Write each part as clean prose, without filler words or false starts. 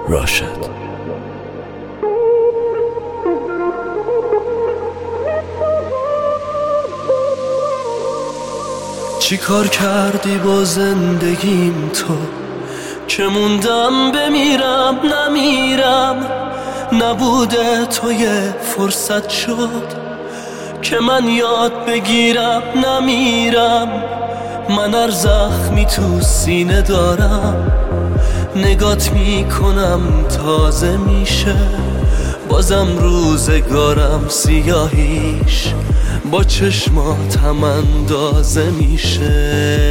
راشد. چی کار کردی با زندگیم تو که موندم بمیرم نمیرم؟ نبوده تو یه فرصت شد که من یاد بگیرم نمیرم. من هر زخمی تو سینه دارم نگات میکنم تازه میشه، بازم روزگارم سیاهیش با چشماتم اندازه میشه.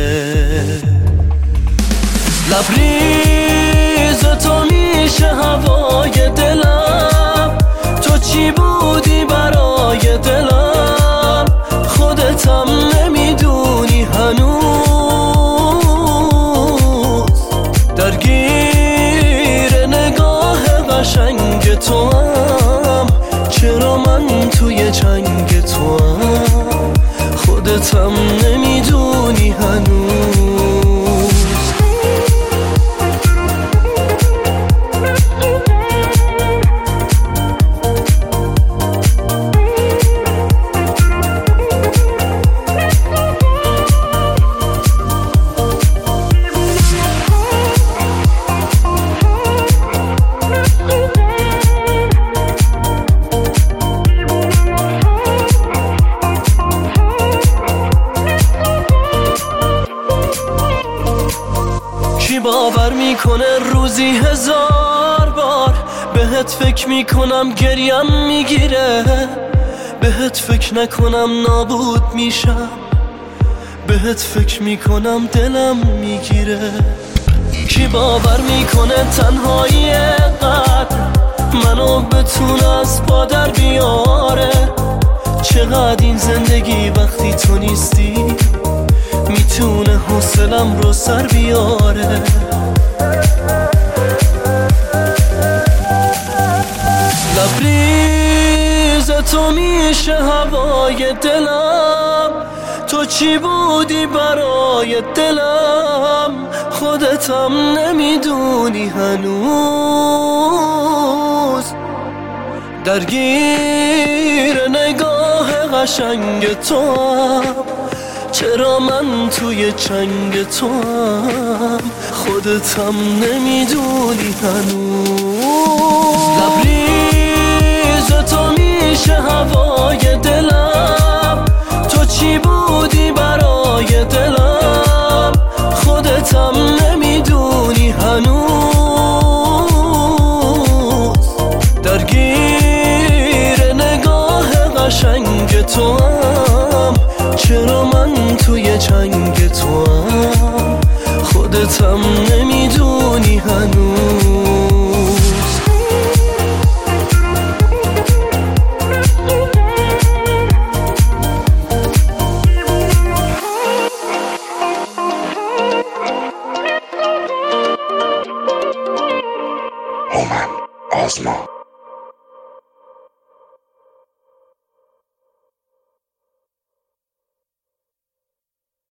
لبریز تو میشه هوای دلم، تو چی بودی برای دلم؟ خودتم نمیدونی هنوز، درگیر نگاه قشنگ تو هم. چرا من توی چنگ تو هم؟ خودتم نمیدونی هنوز. کی باور میکنه روزی 1000 بار بهت فکر میکنم گریم میگیره؟ بهت فکر نکنم نابود میشم، بهت فکر میکنم دلم میگیره. کی باور میکنه تنهایی قدر منو بتونه از پا در بیاره؟ چقدر این زندگی وقتی تو نیستی میتونه حوصلم رو سر بیاره. لبریز تو میشه هوای دلم، تو چی بودی برای دلم؟ خودتم نمیدونی هنوز، درگیر نگاه قشنگ تو هم. چرا من توی چنگ تو هم؟ خودتم نمیدونی هنوز. لبریز تو میشه هوای دلم، تو چی بودی برای دلم؟ خودتم نمیدونی هنوز، درگیر نگاه قشنگ تو هم. چرا من توی چنگ تو هم؟ خودتم نمیدونی هنوز. هومن آزما